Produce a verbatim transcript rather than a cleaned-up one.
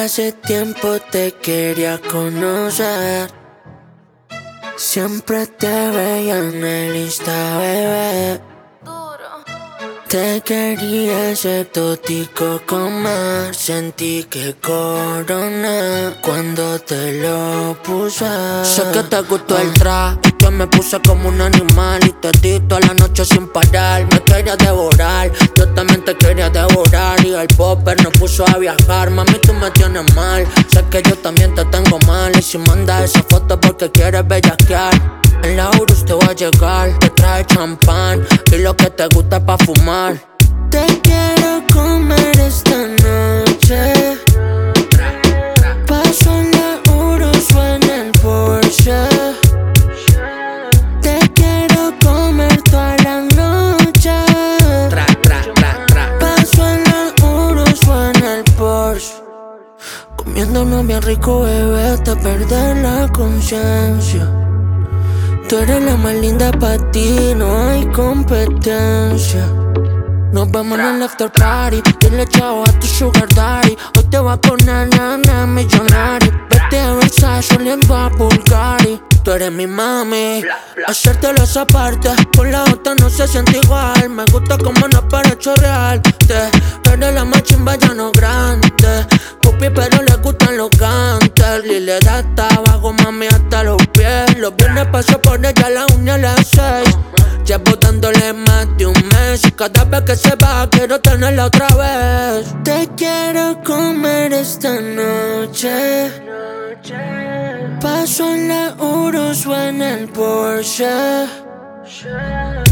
Hace tiempo te quería conocer. Siempre te veía en el Insta, bebé. Te quería ese totico comer. Sentí que coroné cuando te lo puse. Sé que te gustó el traje, que me puse como un animal y te di toda la noche sin parar. Me quería devorar, yo también te quería devorar. Y el popper nos puso a viajar. Mami, tú me tienes mal, sé que yo también te tengo mal. Y si mandas esa foto porque quieres bellaquear, en la Urus te voy a llegar. Te trae champán y lo que te gusta pa' fumar. Te quiero comer esta noche. Paso en la Urus o en el Porsche. Te quiero comer toda la noche. Paso en la Urus o en el Porsche. Comiéndonos bien rico, bebé, hasta perder la conciencia. Tú eres la más linda pa' ti, no hay competencia. Nos vemos en el after party, dile chao a tu sugar daddy. Hoy te va a poner nana millonaria. Vete a Versace oliendo a Bulgari. Tú eres mi mami, hacértelo esa parte. Con la otra no se siente igual. Me gusta como no para chorrearte. Tú eres la más chimba, ya no grande. Pupi pero le gustan los gantes. Y le da hasta abajo, mami, hasta los pies. Los viernes paso por ella a la una a las seis. Llevo dándole más de un mes y cada vez que se va quiero tenerla otra vez. Te quiero comer esta noche. Paso en la Urus o en el Porsche.